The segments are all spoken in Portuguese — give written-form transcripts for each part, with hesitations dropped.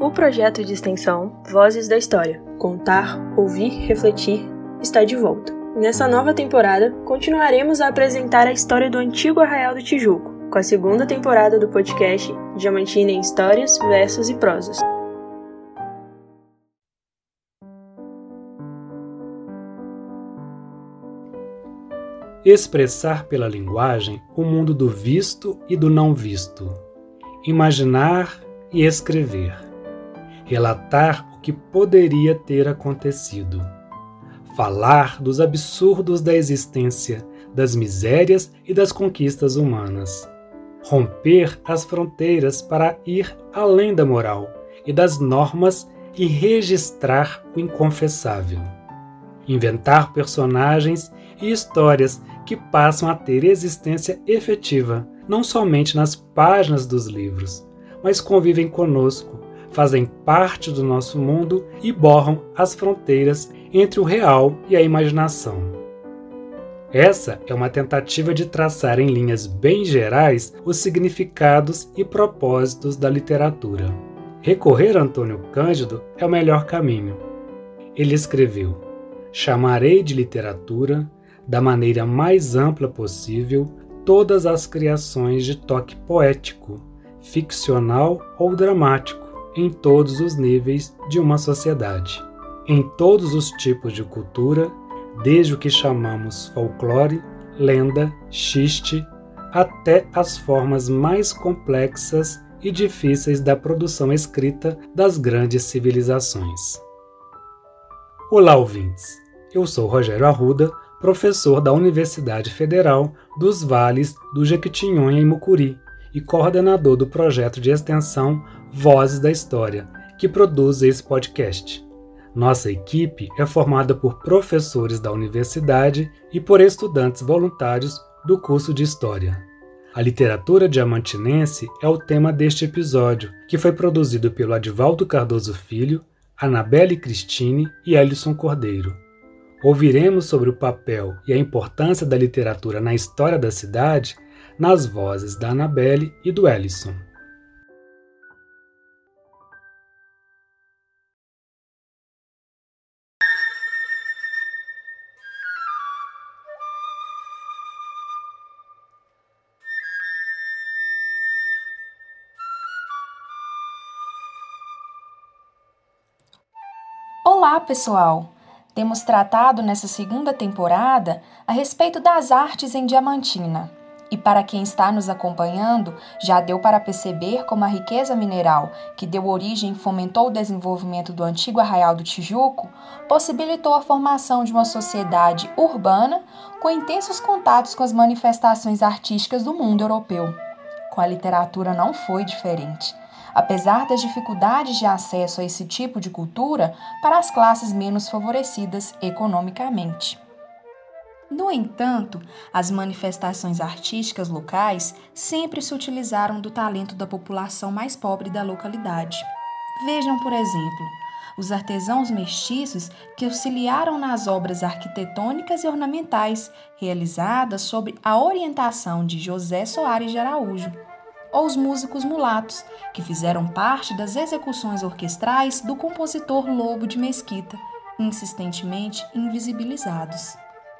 O projeto de extensão Vozes da História, Contar, Ouvir, Refletir, está de volta. Nessa nova temporada, continuaremos a apresentar a história do antigo Arraial do Tijuco, com a segunda temporada do podcast Diamantina em Histórias, Versos e Prosas. Expressar pela linguagem o mundo do visto e do não visto. Imaginar e escrever. Relatar o que poderia ter acontecido. Falar dos absurdos da existência, das misérias e das conquistas humanas. Romper as fronteiras para ir além da moral e das normas e registrar o inconfessável. Inventar personagens e histórias que passam a ter existência efetiva, não somente nas páginas dos livros, mas convivem conosco, fazem parte do nosso mundo e borram as fronteiras entre o real e a imaginação. Essa é uma tentativa de traçar em linhas bem gerais os significados e propósitos da literatura. Recorrer a Antônio Cândido é o melhor caminho. Ele escreveu: chamarei de literatura, da maneira mais ampla possível, todas as criações de toque poético, ficcional ou dramático, em todos os níveis de uma sociedade, em todos os tipos de cultura, desde o que chamamos folclore, lenda, xiste, até as formas mais complexas e difíceis da produção escrita das grandes civilizações. Olá, ouvintes! Eu sou Rogério Arruda, professor da Universidade Federal dos Vales do Jequitinhonha e Mucuri e coordenador do projeto de extensão Vozes da História, que produz esse podcast. Nossa equipe é formada por professores da universidade e por estudantes voluntários do curso de História. A literatura diamantinense é o tema deste episódio, que foi produzido pelo Adivaldo Cardoso Filho, Anabelle Cristine e Elison Cordeiro. Ouviremos sobre o papel e a importância da literatura na história da cidade nas vozes da Anabelle e do Elison. Olá, pessoal! Temos tratado nessa segunda temporada a respeito das artes em Diamantina. E para quem está nos acompanhando, já deu para perceber como a riqueza mineral, que deu origem e fomentou o desenvolvimento do antigo Arraial do Tijuco, possibilitou a formação de uma sociedade urbana com intensos contatos com as manifestações artísticas do mundo europeu. Com a literatura não foi diferente. Apesar das dificuldades de acesso a esse tipo de cultura para as classes menos favorecidas economicamente. No entanto, as manifestações artísticas locais sempre se utilizaram do talento da população mais pobre da localidade. Vejam, por exemplo, os artesãos mestiços que auxiliaram nas obras arquitetônicas e ornamentais realizadas sob a orientação de José Soares de Araújo, ou os músicos mulatos, que fizeram parte das execuções orquestrais do compositor Lobo de Mesquita, insistentemente invisibilizados.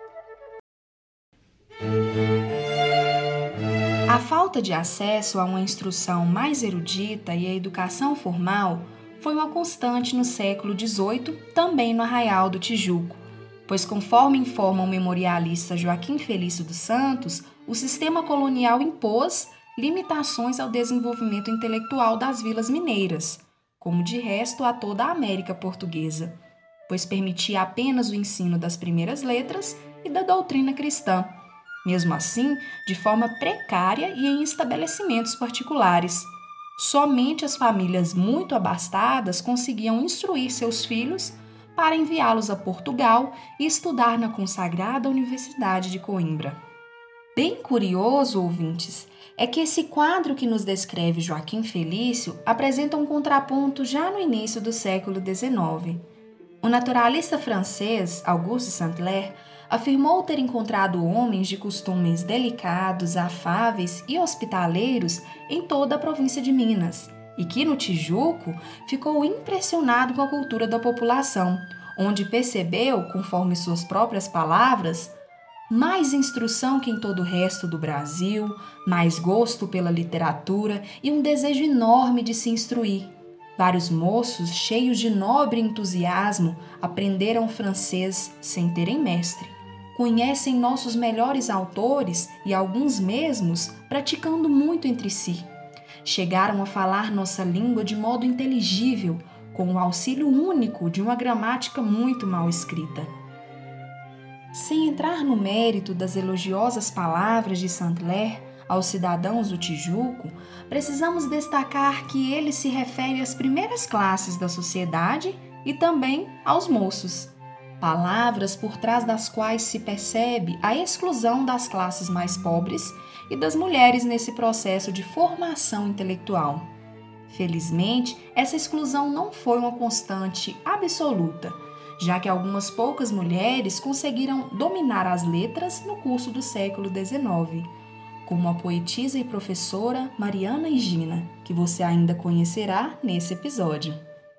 A falta de acesso a uma instrução mais erudita e a educação formal foi uma constante no século XVIII, também no Arraial do Tijuco, pois, conforme informa o memorialista Joaquim Felício dos Santos, o sistema colonial impôs limitações ao desenvolvimento intelectual das vilas mineiras, como de resto a toda a América portuguesa, pois permitia apenas o ensino das primeiras letras e da doutrina cristã, mesmo assim de forma precária e em estabelecimentos particulares. Somente as famílias muito abastadas conseguiam instruir seus filhos para enviá-los a Portugal e estudar na consagrada Universidade de Coimbra. Bem curioso, ouvintes, é que esse quadro que nos descreve Joaquim Felício apresenta um contraponto já no início do século XIX. O naturalista francês Auguste Saint-Hilaire afirmou ter encontrado homens de costumes delicados, afáveis e hospitaleiros em toda a província de Minas, e que no Tijuco ficou impressionado com a cultura da população, onde percebeu, conforme suas próprias palavras, mais instrução que em todo o resto do Brasil, mais gosto pela literatura e um desejo enorme de se instruir. Vários moços, cheios de nobre entusiasmo, aprenderam francês sem terem mestre. Conhecem nossos melhores autores e alguns mesmos praticando muito entre si. Chegaram a falar nossa língua de modo inteligível, com o auxílio único de uma gramática muito mal escrita. Sem entrar no mérito das elogiosas palavras de Saint-Hilaire aos cidadãos do Tijuco, precisamos destacar que ele se refere às primeiras classes da sociedade e também aos moços. Palavras por trás das quais se percebe a exclusão das classes mais pobres e das mulheres nesse processo de formação intelectual. Felizmente, essa exclusão não foi uma constante absoluta, já que algumas poucas mulheres conseguiram dominar as letras no curso do século XIX, como a poetisa e professora Mariana Higina, que você ainda conhecerá nesse episódio.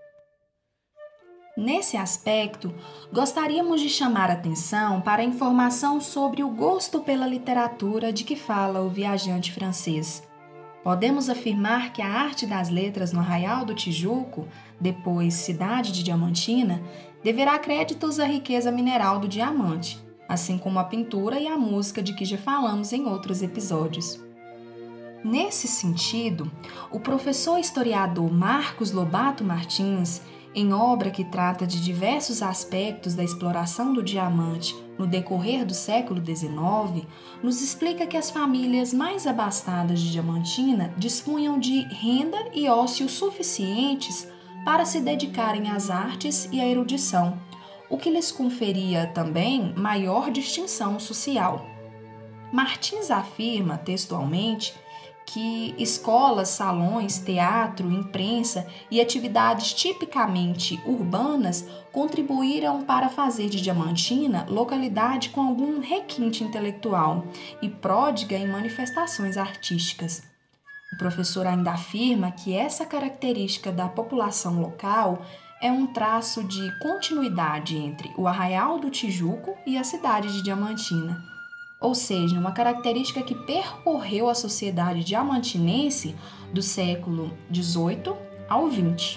Nesse aspecto, gostaríamos de chamar atenção para a informação sobre o gosto pela literatura de que fala o viajante francês. Podemos afirmar que a arte das letras no Arraial do Tijuco, depois cidade de Diamantina, deverá créditos à riqueza mineral do diamante, assim como a pintura e a música de que já falamos em outros episódios. Nesse sentido, o professor historiador Marcos Lobato Martins, em obra que trata de diversos aspectos da exploração do diamante no decorrer do século XIX, nos explica que as famílias mais abastadas de Diamantina dispunham de renda e ócio suficientes para se dedicarem às artes e à erudição, o que lhes conferia também maior distinção social. Martins afirma, textualmente, que escolas, salões, teatro, imprensa e atividades tipicamente urbanas contribuíram para fazer de Diamantina localidade com algum requinte intelectual e pródiga em manifestações artísticas. O professor ainda afirma que essa característica da população local é um traço de continuidade entre o Arraial do Tijuco e a cidade de Diamantina, ou seja, uma característica que percorreu a sociedade diamantinense do século XVIII ao XX.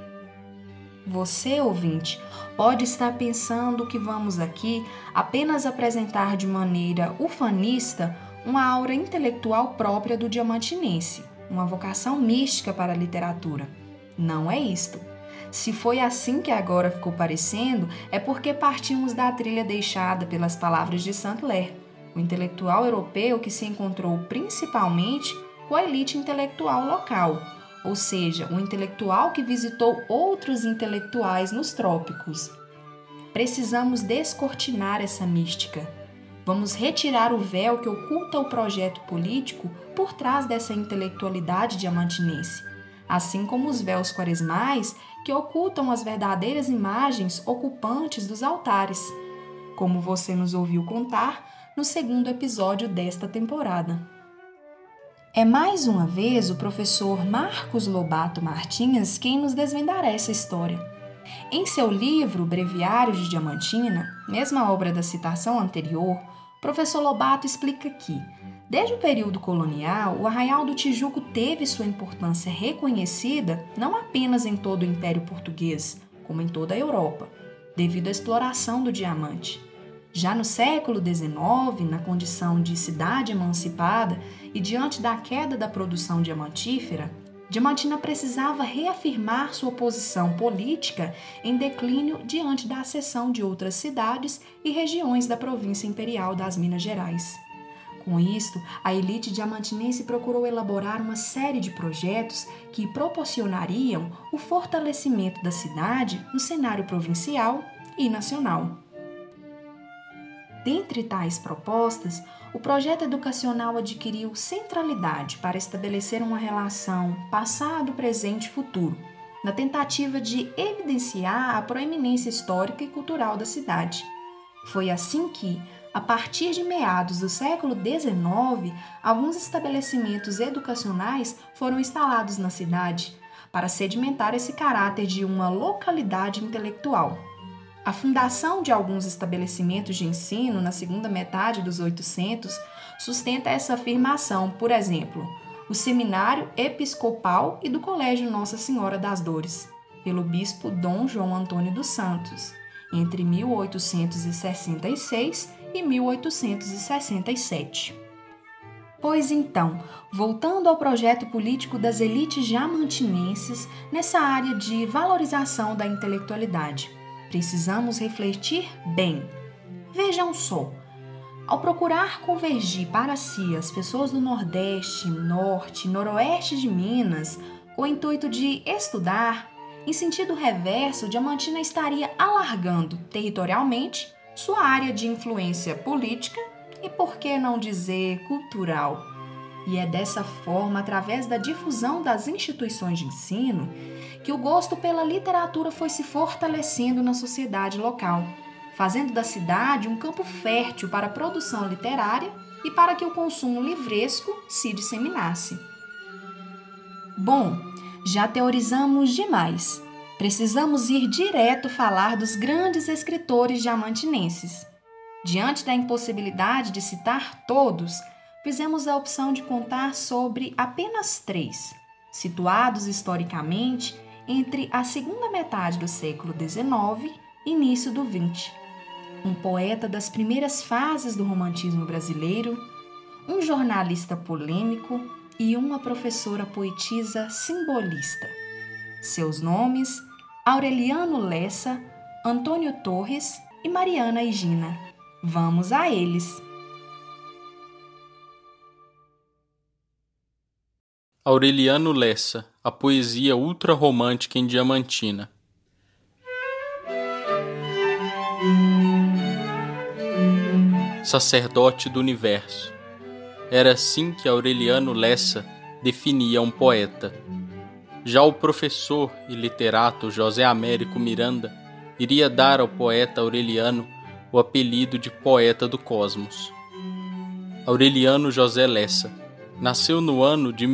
Você, ouvinte, pode estar pensando que vamos aqui apenas apresentar de maneira ufanista uma aura intelectual própria do diamantinense, uma vocação mística para a literatura. Não é isto. Se foi assim que agora ficou parecendo, é porque partimos da trilha deixada pelas palavras de Saint-Hilaire, o intelectual europeu que se encontrou principalmente com a elite intelectual local, ou seja, um intelectual que visitou outros intelectuais nos trópicos. Precisamos descortinar essa mística. Vamos retirar o véu que oculta o projeto político por trás dessa intelectualidade diamantinense, assim como os véus quaresmais que ocultam as verdadeiras imagens ocupantes dos altares, como você nos ouviu contar no segundo episódio desta temporada. É mais uma vez o professor Marcos Lobato Martins quem nos desvendará essa história. Em seu livro Breviário de Diamantina, mesma obra da citação anterior, o professor Lobato explica que, desde o período colonial, o Arraial do Tijuco teve sua importância reconhecida não apenas em todo o Império Português, como em toda a Europa, devido à exploração do diamante. Já no século XIX, na condição de cidade emancipada e diante da queda da produção diamantífera, Diamantina precisava reafirmar sua posição política em declínio diante da acessão de outras cidades e regiões da província imperial das Minas Gerais. Com isto, a elite diamantinense procurou elaborar uma série de projetos que proporcionariam o fortalecimento da cidade no cenário provincial e nacional. Dentre tais propostas, o projeto educacional adquiriu centralidade para estabelecer uma relação passado, presente e futuro, na tentativa de evidenciar a proeminência histórica e cultural da cidade. Foi assim que, a partir de meados do século XIX, alguns estabelecimentos educacionais foram instalados na cidade, para sedimentar esse caráter de uma localidade intelectual. A fundação de alguns estabelecimentos de ensino na segunda metade dos 800 sustenta essa afirmação, por exemplo, o Seminário Episcopal e do Colégio Nossa Senhora das Dores, pelo bispo Dom João Antônio dos Santos, entre 1866 e 1867. Pois então, voltando ao projeto político das elites diamantinenses nessa área de valorização da intelectualidade, precisamos refletir bem. Vejam só, ao procurar convergir para si as pessoas do Nordeste, Norte e Noroeste de Minas, com o intuito de estudar, em sentido reverso, Diamantina estaria alargando territorialmente sua área de influência política e, por que não dizer, cultural. E é dessa forma, através da difusão das instituições de ensino, que o gosto pela literatura foi se fortalecendo na sociedade local, fazendo da cidade um campo fértil para a produção literária e para que o consumo livresco se disseminasse. Bom, já teorizamos demais. Precisamos ir direto falar dos grandes escritores diamantinenses. Diante da impossibilidade de citar todos, fizemos a opção de contar sobre apenas 3, situados historicamente entre a segunda metade do século XIX e início do XX. Um poeta das primeiras fases do romantismo brasileiro, um jornalista polêmico e uma professora poetisa simbolista. Seus nomes: Aureliano Lessa, Antônio Torres e Mariana Higina. Vamos a eles! Aureliano Lessa, a poesia ultrarromântica em Diamantina. Sacerdote do universo. Era assim que Aureliano Lessa definia um poeta. Já o professor e literato José Américo Miranda iria dar ao poeta Aureliano o apelido de poeta do cosmos. Aureliano José Lessa nasceu no ano de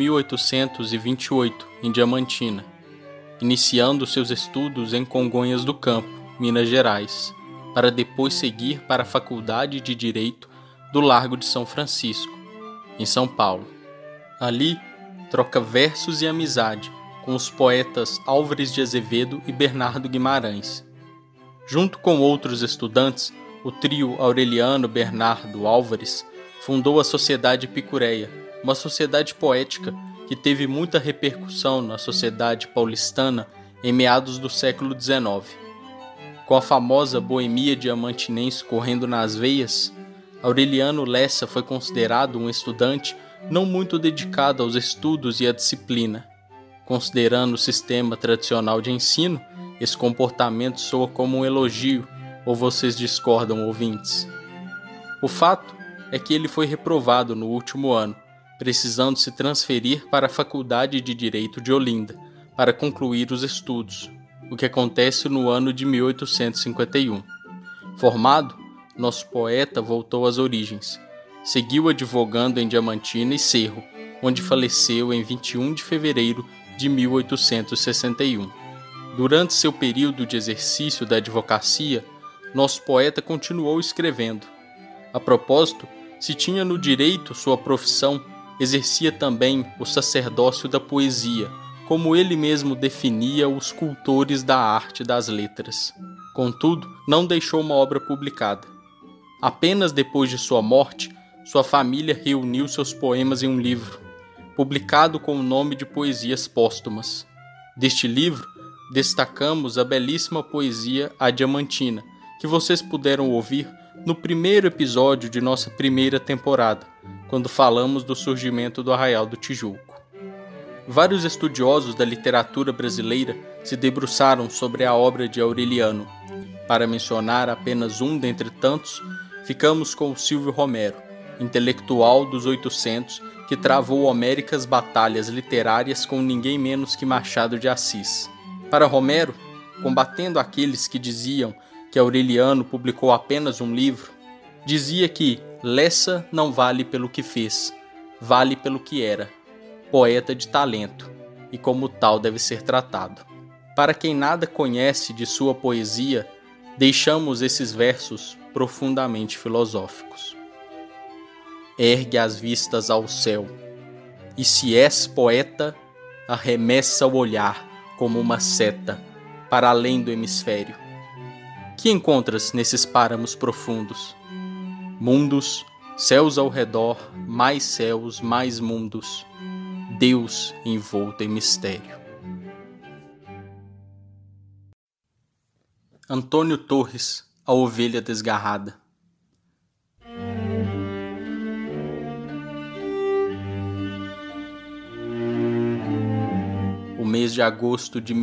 1828, em Diamantina, iniciando seus estudos em Congonhas do Campo, Minas Gerais, para depois seguir para a Faculdade de Direito do Largo de São Francisco, em São Paulo. Ali, troca versos e amizade com os poetas Álvares de Azevedo e Bernardo Guimarães. Junto com outros estudantes, o trio Aureliano, Bernardo, Álvares fundou a Sociedade Epicureia, uma sociedade poética que teve muita repercussão na sociedade paulistana em meados do século XIX. Com a famosa boemia diamantinense correndo nas veias, Aureliano Lessa foi considerado um estudante não muito dedicado aos estudos e à disciplina. Considerando o sistema tradicional de ensino, esse comportamento soa como um elogio, ou vocês discordam, ouvintes? O fato é que ele foi reprovado no último ano, precisando se transferir para a Faculdade de Direito de Olinda para concluir os estudos, o que acontece no ano de 1851. Formado, nosso poeta voltou às origens. Seguiu advogando em Diamantina e Cerro, onde faleceu em 21 de fevereiro de 1861. Durante seu período de exercício da advocacia, nosso poeta continuou escrevendo. A propósito, se tinha no direito sua profissão, exercia também o sacerdócio da poesia, como ele mesmo definia os cultores da arte das letras. Contudo, não deixou uma obra publicada. Apenas depois de sua morte, sua família reuniu seus poemas em um livro, publicado com o nome de Poesias Póstumas. Deste livro, destacamos a belíssima poesia A Diamantina, que vocês puderam ouvir no primeiro episódio de nossa primeira temporada, quando falamos do surgimento do Arraial do Tijuco. Vários estudiosos da literatura brasileira se debruçaram sobre a obra de Aureliano. Para mencionar apenas um dentre tantos, ficamos com o Silvio Romero, intelectual dos 800, que travou homéricas batalhas literárias com ninguém menos que Machado de Assis. Para Romero, combatendo aqueles que diziam que Aureliano publicou apenas um livro, dizia que Lessa não vale pelo que fez, vale pelo que era, poeta de talento, e como tal deve ser tratado. Para quem nada conhece de sua poesia, deixamos esses versos profundamente filosóficos. Ergue as vistas ao céu, e se és poeta, arremessa o olhar como uma seta para além do hemisfério. Que encontras nesses páramos profundos? Mundos, céus ao redor, mais céus, mais mundos, Deus envolto em mistério. Antônio Torres, a ovelha desgarrada. O mês de agosto de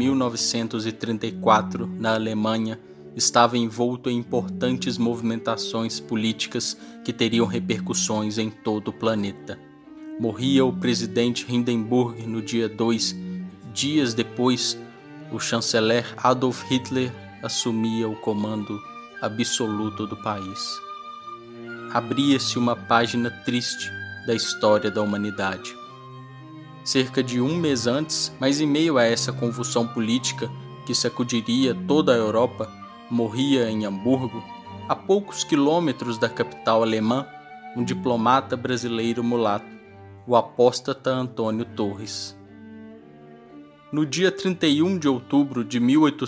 1934, na Alemanha, estava envolto em importantes movimentações políticas que teriam repercussões em todo o planeta. Morria o presidente Hindenburg no dia 2. Dias depois, o chanceler Adolf Hitler assumia o comando absoluto do país. Abria-se uma página triste da história da humanidade. Cerca de um mês antes, mas em meio a essa convulsão política que sacudiria toda a Europa, morria em Hamburgo, a poucos quilômetros da capital alemã, um diplomata brasileiro mulato, o apóstata Antônio Torres. No dia 31 de outubro de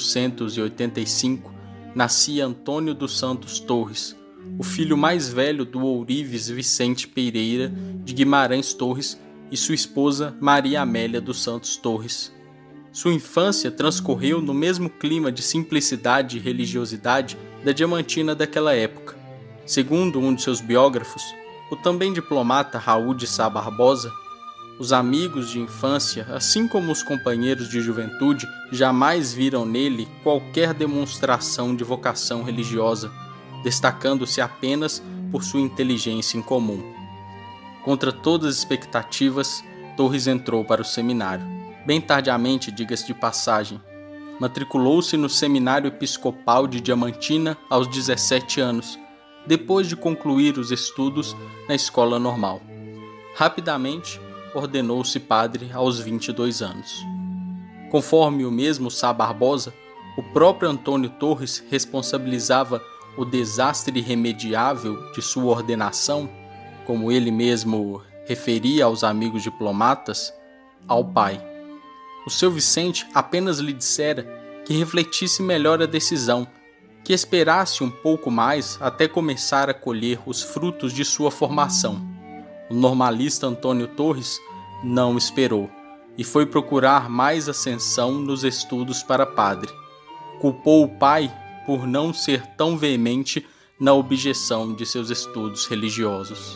1885, nascia Antônio dos Santos Torres, o filho mais velho do ourives Vicente Pereira de Guimarães Torres e sua esposa Maria Amélia dos Santos Torres. Sua infância transcorreu no mesmo clima de simplicidade e religiosidade da Diamantina daquela época. Segundo um de seus biógrafos, o também diplomata Raul de Sá Barbosa, os amigos de infância, assim como os companheiros de juventude, jamais viram nele qualquer demonstração de vocação religiosa, destacando-se apenas por sua inteligência incomum. Contra todas as expectativas, Torres entrou para o seminário. Bem tardiamente, diga-se de passagem, matriculou-se no Seminário Episcopal de Diamantina aos 17 anos, depois de concluir os estudos na escola normal. Rapidamente, ordenou-se padre aos 22 anos. Conforme o mesmo Sá Barbosa, o próprio Antônio Torres responsabilizava o desastre irremediável de sua ordenação, como ele mesmo referia aos amigos diplomatas, ao pai. O seu Vicente apenas lhe dissera que refletisse melhor a decisão, que esperasse um pouco mais até começar a colher os frutos de sua formação. O normalista Antônio Torres não esperou e foi procurar mais ascensão nos estudos para padre. Culpou o pai por não ser tão veemente na objeção de seus estudos religiosos.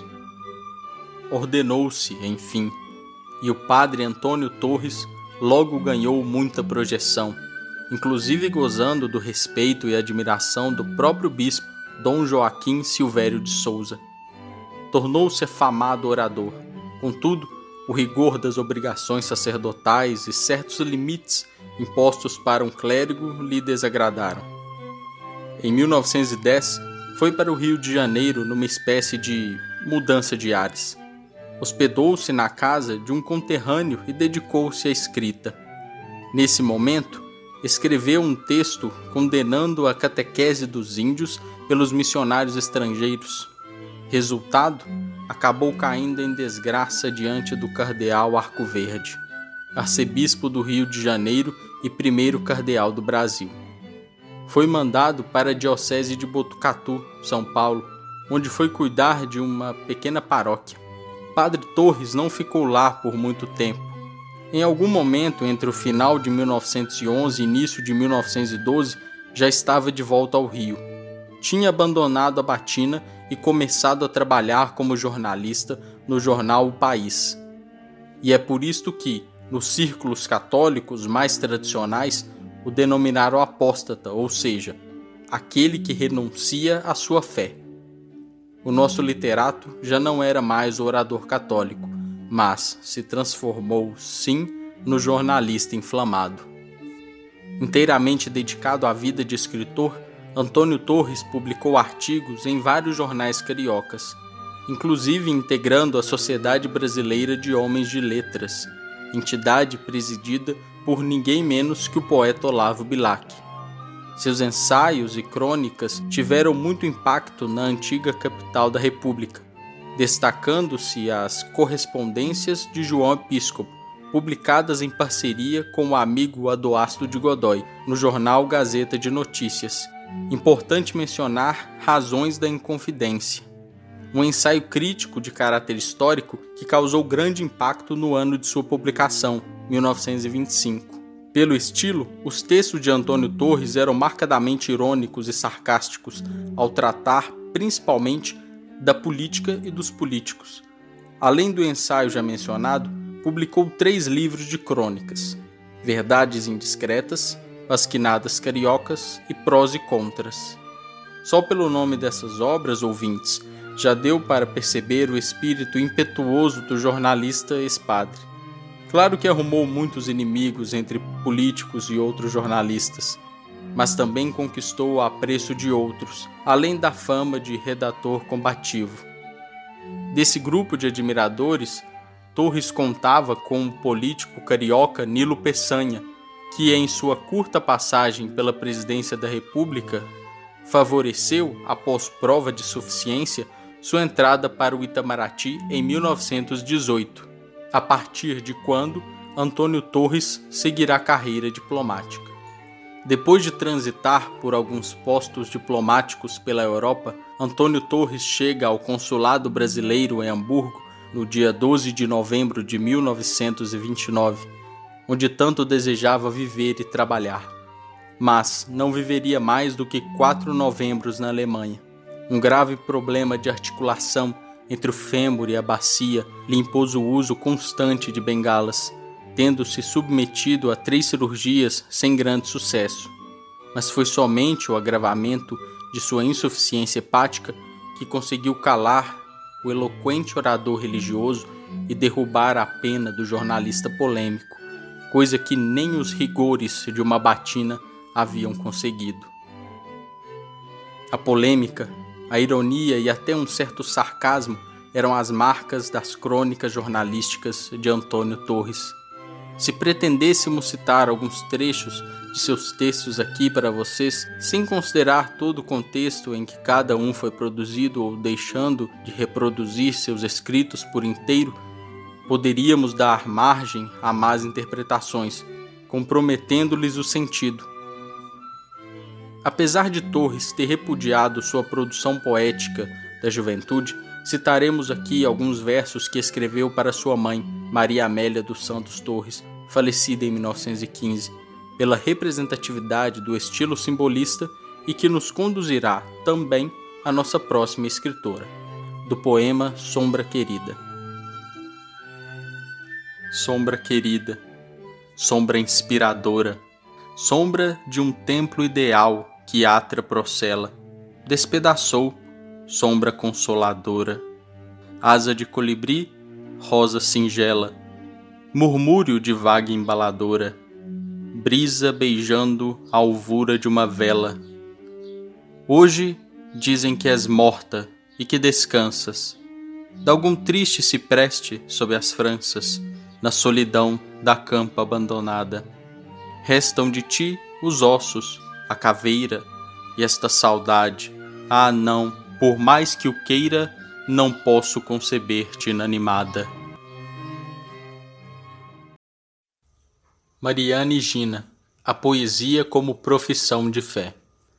Ordenou-se, enfim, e o padre Antônio Torres logo ganhou muita projeção, inclusive gozando do respeito e admiração do próprio bispo Dom Joaquim Silvério de Souza. Tornou-se afamado orador. Contudo, o rigor das obrigações sacerdotais e certos limites impostos para um clérigo lhe desagradaram. Em 1910, foi para o Rio de Janeiro numa espécie de mudança de ares. Hospedou-se na casa de um conterrâneo e dedicou-se à escrita. Nesse momento, escreveu um texto condenando a catequese dos índios pelos missionários estrangeiros. Resultado, acabou caindo em desgraça diante do cardeal Arcoverde, arcebispo do Rio de Janeiro e primeiro cardeal do Brasil. Foi mandado para a diocese de Botucatu, São Paulo, onde foi cuidar de uma pequena paróquia. Padre Torres não ficou lá por muito tempo. Em algum momento entre o final de 1911 e início de 1912, já estava de volta ao Rio. Tinha abandonado a batina e começado a trabalhar como jornalista no jornal O País. E é por isto que, nos círculos católicos mais tradicionais, o denominaram apóstata, ou seja, aquele que renuncia à sua fé. O nosso literato já não era mais o orador católico, mas se transformou, sim, no jornalista inflamado. Inteiramente dedicado à vida de escritor, Antônio Torres publicou artigos em vários jornais cariocas, inclusive integrando a Sociedade Brasileira de Homens de Letras, entidade presidida por ninguém menos que o poeta Olavo Bilac. Seus ensaios e crônicas tiveram muito impacto na antiga capital da República, destacando-se as correspondências de João Episcopo, publicadas em parceria com o amigo Adoasto de Godoy, no jornal Gazeta de Notícias. Importante mencionar Razões da Inconfidência, um ensaio crítico de caráter histórico que causou grande impacto no ano de sua publicação, 1925. Pelo estilo, os textos de Antônio Torres eram marcadamente irônicos e sarcásticos, ao tratar principalmente da política e dos políticos. Além do ensaio já mencionado, publicou 3 livros de crônicas: Verdades Indiscretas, Pasquinadas Cariocas e Prós e Contras. Só pelo nome dessas obras, ouvintes, já deu para perceber o espírito impetuoso do jornalista ex-padre. Claro que arrumou muitos inimigos entre políticos e outros jornalistas, mas também conquistou o apreço de outros, além da fama de redator combativo. Desse grupo de admiradores, Torres contava com o político carioca Nilo Peçanha, que em sua curta passagem pela presidência da República, favoreceu, após prova de suficiência, sua entrada para o Itamaraty em 1918, a partir de quando Antônio Torres seguirá a carreira diplomática. Depois de transitar por alguns postos diplomáticos pela Europa, Antônio Torres chega ao consulado brasileiro em Hamburgo no dia 12 de novembro de 1929, onde tanto desejava viver e trabalhar. Mas não viveria mais do que 4 novembros na Alemanha. Um grave problema de articulação entre o fêmur e a bacia lhe impôs o uso constante de bengalas, tendo-se submetido a 3 cirurgias sem grande sucesso. Mas foi somente o agravamento de sua insuficiência hepática que conseguiu calar o eloquente orador religioso e derrubar a pena do jornalista polêmico, coisa que nem os rigores de uma batina haviam conseguido. A polêmica, a ironia e até um certo sarcasmo eram as marcas das crônicas jornalísticas de Antônio Torres. Se pretendêssemos citar alguns trechos de seus textos aqui para vocês, sem considerar todo o contexto em que cada um foi produzido ou deixando de reproduzir seus escritos por inteiro, poderíamos dar margem a más interpretações, comprometendo-lhes o sentido. Apesar de Torres ter repudiado sua produção poética da juventude, citaremos aqui alguns versos que escreveu para sua mãe, Maria Amélia dos Santos Torres, falecida em 1915, pela representatividade do estilo simbolista e que nos conduzirá também à nossa próxima escritora, do poema Sombra Querida. Sombra querida, sombra inspiradora, sombra de um templo ideal que Atra procela, despedaçou, sombra consoladora, asa de colibri, rosa singela, murmúrio de vaga embaladora, brisa beijando a alvura de uma vela. Hoje dizem que és morta e que descansas, d'algum triste cipreste sob as franças, na solidão da campa abandonada. Restam de ti os ossos, a caveira e esta saudade. Ah, não, por mais que o queira, não posso conceber-te inanimada. Mariana Gina, a poesia como profissão de fé.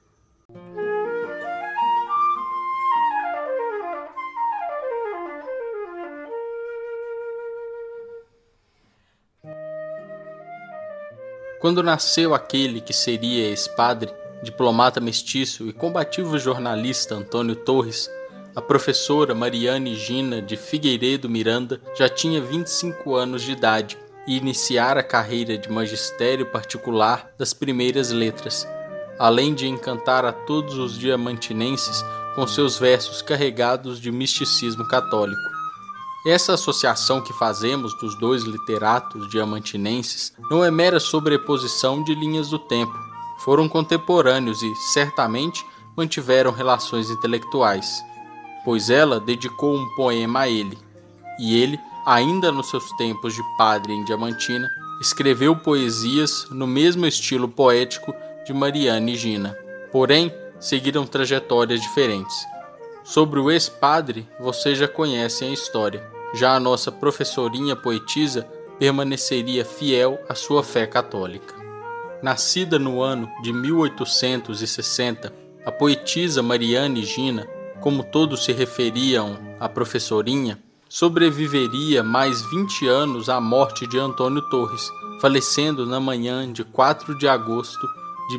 Quando nasceu aquele que seria ex-padre, diplomata mestiço e combativo jornalista Antônio Torres, a professora Mariana Gina de Figueiredo Miranda já tinha 25 anos de idade e iniciara a carreira de magistério particular das primeiras letras, além de encantar a todos os diamantinenses com seus versos carregados de misticismo católico. Essa associação que fazemos dos dois literatos diamantinenses não é mera sobreposição de linhas do tempo. Foram contemporâneos e, certamente, mantiveram relações intelectuais, pois ela dedicou um poema a ele, e ele ainda nos seus tempos de padre em Diamantina, escreveu poesias no mesmo estilo poético de Mariana e Gina. Porém, seguiram trajetórias diferentes. Sobre o ex-padre, vocês já conhecem a história. Já a nossa professorinha poetisa permaneceria fiel à sua fé católica. Nascida no ano de 1860, a poetisa Mariana e Gina, como todos se referiam à professorinha, sobreviveria mais 20 anos à morte de Antônio Torres, falecendo na manhã de 4 de agosto de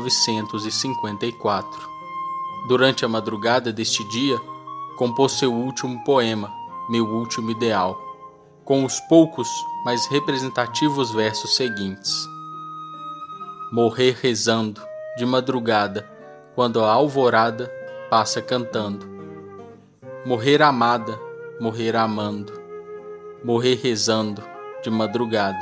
1954. Durante a madrugada deste dia, compôs seu último poema, Meu Último Ideal, com os poucos, mas representativos versos seguintes. Morrer rezando, de madrugada, quando a alvorada passa cantando. Morrer amada, morrer amando, morrer rezando, de madrugada.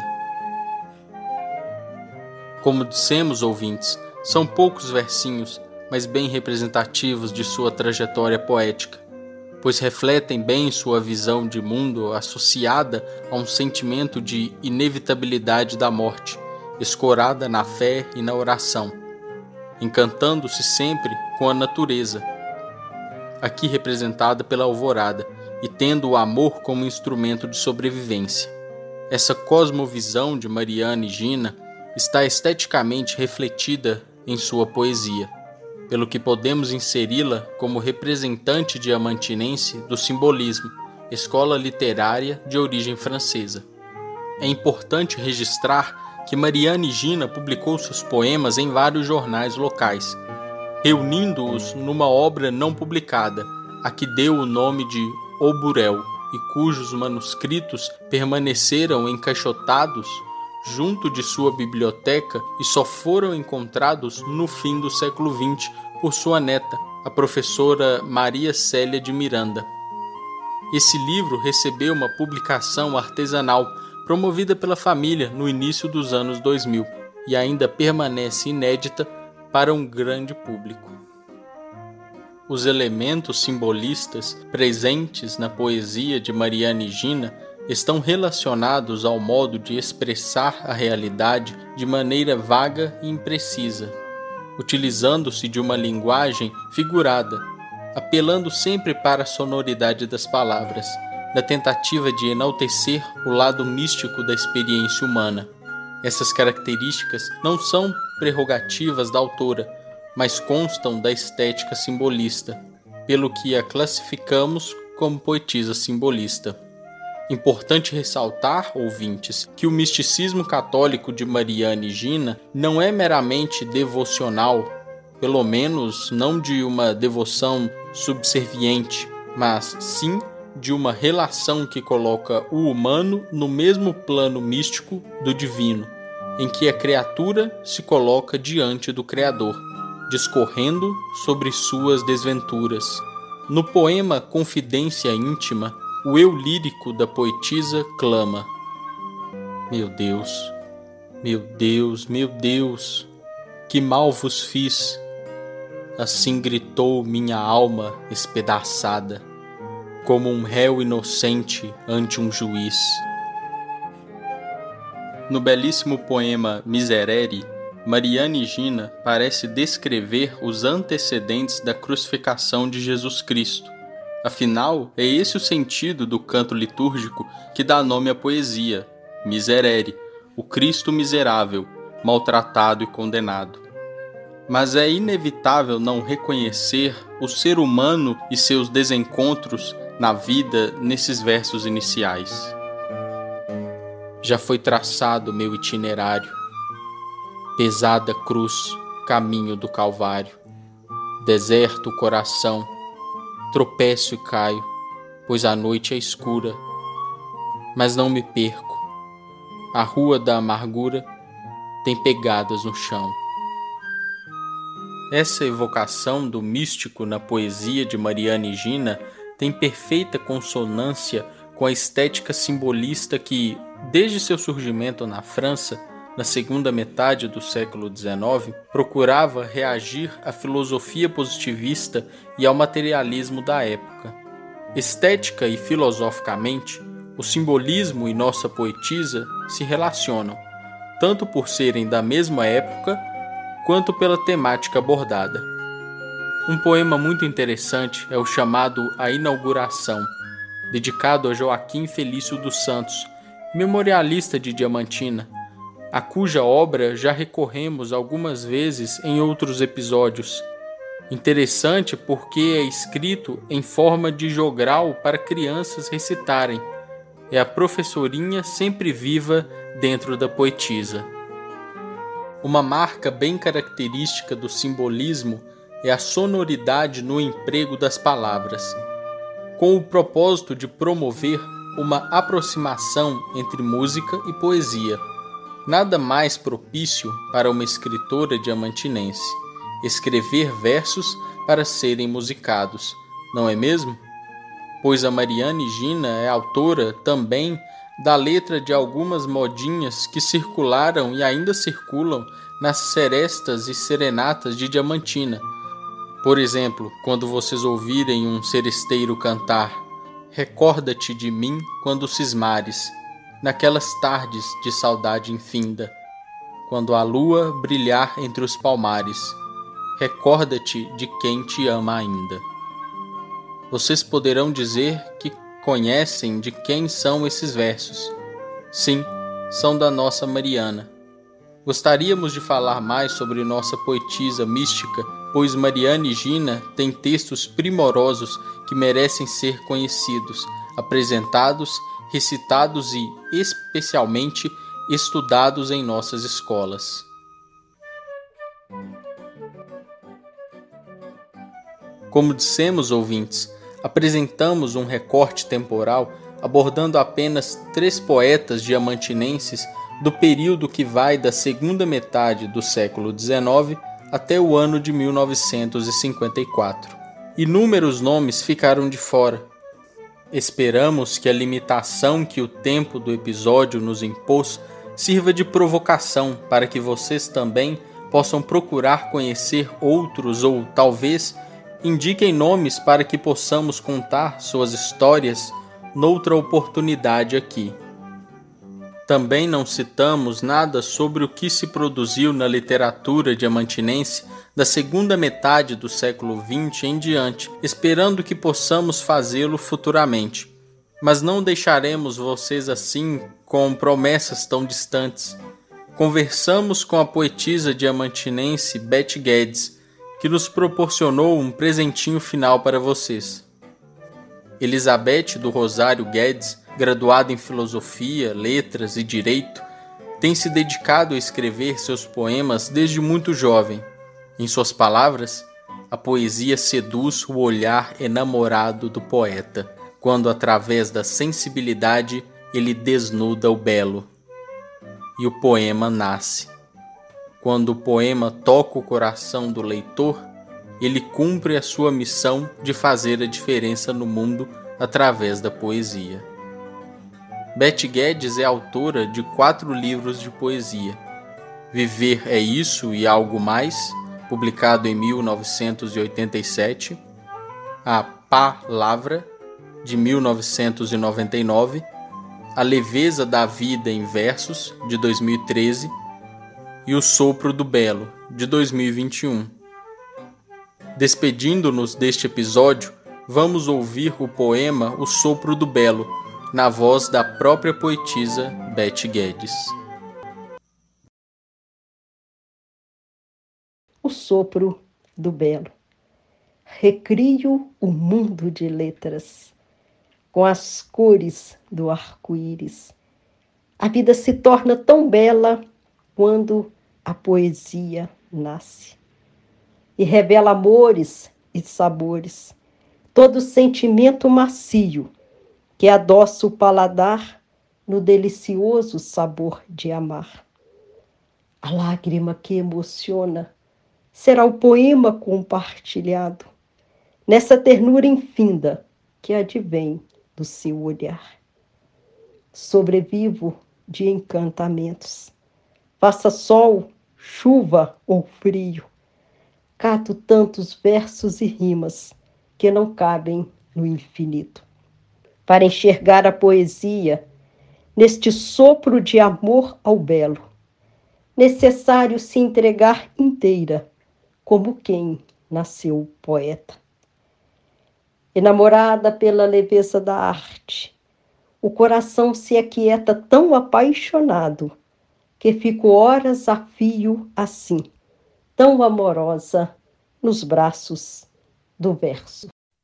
Como dissemos, ouvintes, são poucos versinhos, mas bem representativos de sua trajetória poética, pois refletem bem sua visão de mundo associada a um sentimento de inevitabilidade da morte, escorada na fé e na oração, encantando-se sempre com a natureza, aqui representada pela alvorada, e tendo o amor como instrumento de sobrevivência. Essa cosmovisão de Mariana e Gina está esteticamente refletida em sua poesia, pelo que podemos inseri-la como representante diamantinense do simbolismo, escola literária de origem francesa. É importante registrar que Mariana e Gina publicou seus poemas em vários jornais locais, reunindo-os numa obra não publicada, a que deu o nome de O Burel, e cujos manuscritos permaneceram encaixotados junto de sua biblioteca e só foram encontrados no fim do século XX por sua neta, a professora Maria Célia de Miranda. Esse livro recebeu uma publicação artesanal promovida pela família no início dos anos 2000 e ainda permanece inédita para um grande público. Os elementos simbolistas presentes na poesia de Mariana e Gina estão relacionados ao modo de expressar a realidade de maneira vaga e imprecisa, utilizando-se de uma linguagem figurada, apelando sempre para a sonoridade das palavras, na tentativa de enaltecer o lado místico da experiência humana. Essas características não são prerrogativas da autora, mas constam da estética simbolista, pelo que a classificamos como poetisa simbolista. Importante ressaltar, ouvintes, que o misticismo católico de Mariana e Gina não é meramente devocional, pelo menos não de uma devoção subserviente, mas sim de uma relação que coloca o humano no mesmo plano místico do divino, em que a criatura se coloca diante do Criador, discorrendo sobre suas desventuras. No poema Confidência Íntima, o eu lírico da poetisa clama: Meu Deus, meu Deus, meu Deus, que mal vos fiz? Assim gritou minha alma espedaçada, como um réu inocente ante um juiz. No belíssimo poema Miserere, Mariana e Gina parece descrever os antecedentes da crucificação de Jesus Cristo. Afinal, é esse o sentido do canto litúrgico que dá nome à poesia, Miserere, o Cristo miserável, maltratado e condenado. Mas é inevitável não reconhecer o ser humano e seus desencontros na vida nesses versos iniciais. Já foi traçado meu itinerário, pesada cruz, caminho do Calvário, deserto o coração, tropeço e caio, pois a noite é escura, mas não me perco. A rua da amargura tem pegadas no chão. Essa evocação do místico na poesia de Mariana e Gina tem perfeita consonância com a estética simbolista que, desde seu surgimento na França, na segunda metade do século XIX, procurava reagir à filosofia positivista e ao materialismo da época. Estética e filosoficamente, O simbolismo e nossa poetisa se relacionam, tanto por serem da mesma época, quanto pela temática abordada. Um poema muito interessante é o chamado A Inauguração, dedicado a Joaquim Felício dos Santos, memorialista de Diamantina, a cuja obra já recorremos algumas vezes em outros episódios. Interessante porque é escrito em forma de jogral para crianças recitarem. É a professorinha sempre viva dentro da poetisa. Uma marca bem característica do simbolismo é a sonoridade no emprego das palavras, com o propósito de promover uma aproximação entre música e poesia. Nada mais propício para uma escritora diamantinense escrever versos para serem musicados, não é mesmo? Pois a Mariana Gina é autora também da letra de algumas modinhas que circularam e ainda circulam nas serestas e serenatas de Diamantina. Por exemplo, quando vocês ouvirem um seresteiro cantar "Recorda-te de mim quando cismares, naquelas tardes de saudade infinda, quando a lua brilhar entre os palmares, recorda-te de quem te ama ainda." Vocês poderão dizer que conhecem de quem são esses versos. Sim, são da nossa Mariana. Gostaríamos de falar mais sobre nossa poetisa mística, pois Mariana Gina tem textos primorosos que merecem ser conhecidos, apresentados, recitados e, especialmente, estudados em nossas escolas. Como dissemos, ouvintes, apresentamos um recorte temporal abordando apenas 3 poetas diamantinenses do período que vai da segunda metade do século XIX até o ano de 1954. Inúmeros nomes ficaram de fora. Esperamos que a limitação que o tempo do episódio nos impôs sirva de provocação para que vocês também possam procurar conhecer outros ou, talvez, indiquem nomes para que possamos contar suas histórias noutra oportunidade aqui. Também não citamos nada sobre o que se produziu na literatura diamantinense da segunda metade do século XX em diante, esperando que possamos fazê-lo futuramente. Mas não deixaremos vocês assim com promessas tão distantes. Conversamos com a poetisa diamantinense Beth Guedes, que nos proporcionou um presentinho final para vocês. Elizabeth do Rosário Guedes, graduada em Filosofia, Letras e Direito, tem se dedicado a escrever seus poemas desde muito jovem. Em suas palavras, a poesia seduz o olhar enamorado do poeta, quando através da sensibilidade ele desnuda o belo. E o poema nasce. Quando o poema toca o coração do leitor, ele cumpre a sua missão de fazer a diferença no mundo através da poesia. Beth Guedes é autora de 4 livros de poesia. Viver é Isso e Algo Mais, publicado em 1987. A Palavra, de 1999. A Leveza da Vida em Versos, de 2013. E O Sopro do Belo, de 2021. Despedindo-nos deste episódio, vamos ouvir o poema O Sopro do Belo, na voz da própria poetisa Beth Guedes. O Sopro do Belo. Recrio o mundo de letras, com as cores do arco-íris. A vida se torna tão bela quando a poesia nasce e revela amores e sabores, todo sentimento macio que adoça o paladar no delicioso sabor de amar. A lágrima que emociona será o poema compartilhado nessa ternura infinda que advém do seu olhar. Sobrevivo de encantamentos, faça sol, chuva ou frio, cato tantos versos e rimas que não cabem no infinito. para enxergar a poesia neste sopro de amor ao belo. Necessário se entregar inteira, como quem nasceu poeta. Enamorada pela leveza da arte, o coração se aquieta tão apaixonado que fico horas a fio assim, tão amorosa nos braços do verso.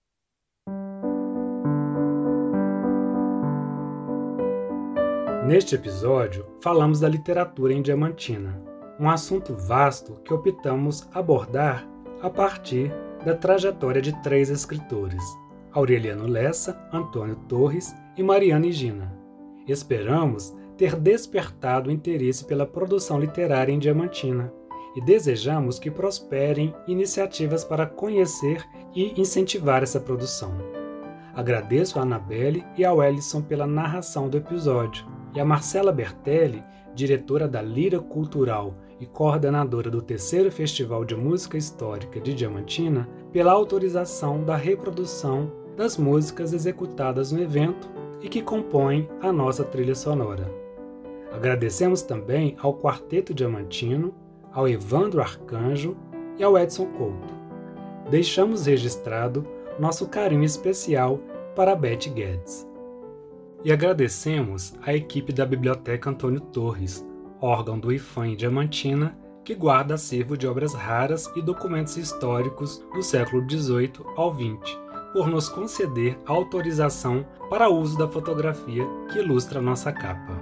Neste episódio, falamos da literatura em Diamantina, um assunto vasto que optamos abordar a partir da trajetória de 3 escritores, Aureliano Lessa, Antônio Torres e Mariana Higina. Esperamos ter despertado o interesse pela produção literária em Diamantina e desejamos que prosperem iniciativas para conhecer e incentivar essa produção. Agradeço a Anabelle e ao Ellison pela narração do episódio e a Marcela Bertelli, diretora da Lira Cultural e coordenadora do 3º Festival de Música Histórica de Diamantina, pela autorização da reprodução das músicas executadas no evento e que compõem a nossa trilha sonora. Agradecemos também ao Quarteto Diamantino, ao Evandro Arcanjo e ao Edson Couto. Deixamos registrado nosso carinho especial para a Beth Guedes. E agradecemos à equipe da Biblioteca Antônio Torres, órgão do IFAM em Diamantina, que guarda acervo de obras raras e documentos históricos do século XVIII ao XX, por nos conceder a autorização para o uso da fotografia que ilustra a nossa capa.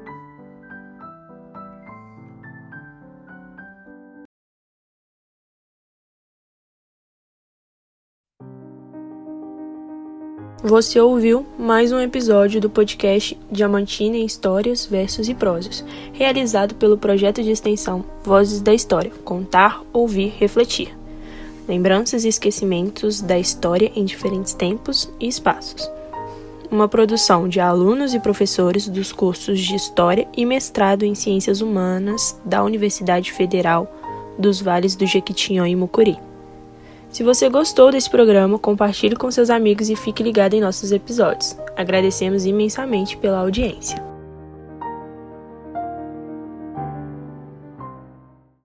Você ouviu mais um episódio do podcast Diamantina em Histórias, Versos e Prosas, realizado pelo projeto de extensão Vozes da História, Contar, Ouvir, Refletir. Lembranças e esquecimentos da história em diferentes tempos e espaços. Uma produção de alunos e professores dos cursos de História e Mestrado em Ciências Humanas da Universidade Federal dos Vales do Jequitinhonha e Mucuri. Se você gostou desse programa, compartilhe com seus amigos e fique ligado em nossos episódios. Agradecemos imensamente pela audiência.